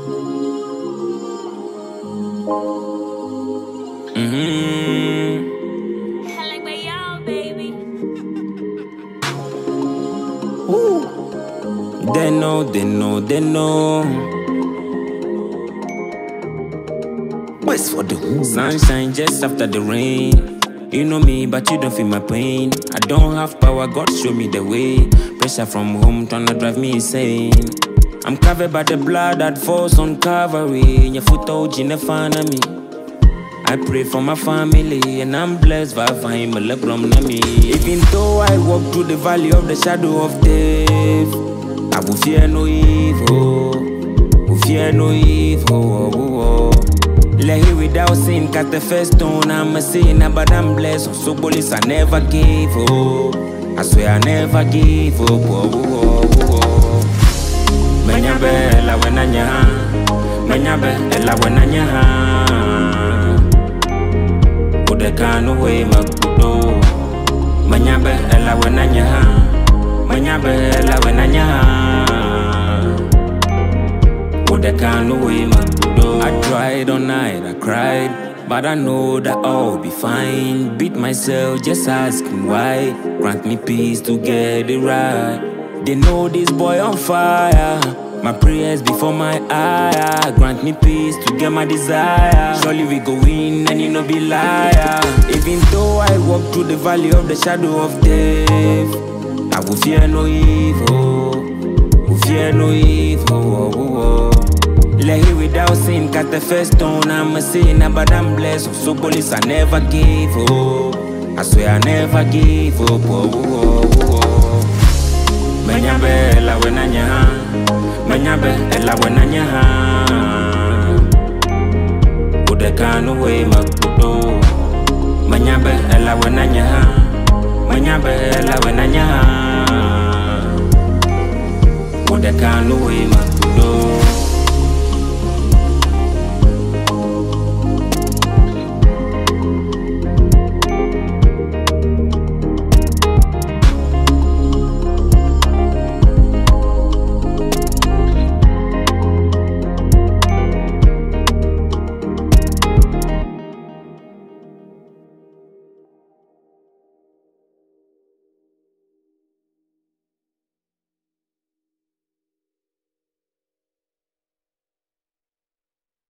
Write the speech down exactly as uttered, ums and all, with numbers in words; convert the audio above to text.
Mm-hmm. Hella by y'all, baby. Ooh. They know, they know, they know. What's for the who? Sunshine just after the rain. You know me, but you don't feel my pain. I don't have power, God show me the way. Pressure from home tryna drive me insane. I'm covered by the blood that falls on Calvary. Your foot out in the fan of me. I pray for my family and I'm blessed by fine from me. Even though I walk through the valley of the shadow of death, I will fear no evil, will fear no evil. Let here without sin, cast the first stone. I'm a sinner, but I'm blessed. So police, I never give up. I swear I never give up. Menyabe la wenanya, menyabe la wenanya. Udekano we makudo, menyabe la wenanya, menyabe la wenanya. Udekano we makudo. I tried all night, I cried, but I know that I'll be fine. Beat myself, just asking why. Grant me peace to get it right. They know this boy on fire. My prayers before my eye. Grant me peace to get my desire. Surely we go win and you no be liar. Even though I walk through the valley of the shadow of death, I will fear no evil, will fear no evil. Let here without sin, cast the first stone. I'm a sinner, but I'm blessed. So police, I never give up. I swear I never give up. Menyabe la wenanya, menyabe la wenanya. Udekano we makudo, menyabe la wenanya, menyabe la wenanya. Udekano we makudo.